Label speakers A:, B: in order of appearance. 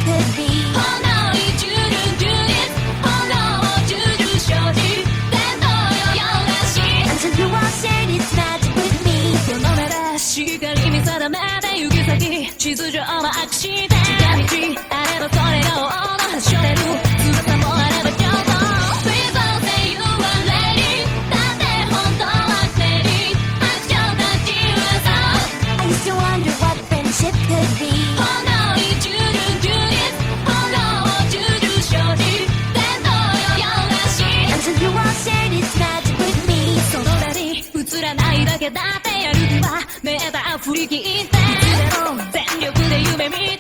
A: could be. Oh no, it's you do this. Oh no, it's you do show you. Then all your lashes until you all share this magic with me. この目でしっかり見定めて行き先地図上のアクシデント近道あればそれが王の走れる翼もあれば上等 Please don't say you are ready だって本当は ready アクションたちはさ I used to wonder what friendship could be. Oh no, it's you do this. Oh no, it's you do show you. Then all your lashes until you all share this magic with me. その目に映らないだけだってやる気はメーター振り切っていつでも全力で夢見て